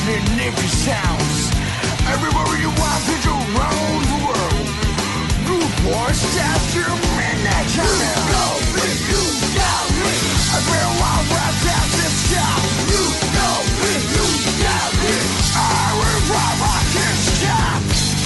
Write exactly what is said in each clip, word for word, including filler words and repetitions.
in every sounds. Everywhere you walk is around the world. You force after midnight. You know me, you got me. I've been wild right after stop. You know me, you got me. I will drive, I can't stop.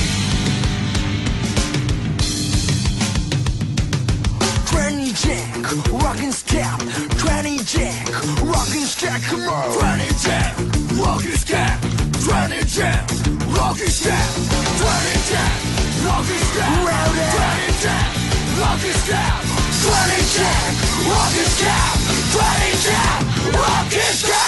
Granny Jack, rockin' step. Granny Jack, rockin' step. Come on. Granny Jack, rockin' step. Granny Jack, rockin' step. Granny Jack, rockin' step. Granny Jack, rockin' step. Granny Jack, rockin' step. Granny Jack, rockin' step.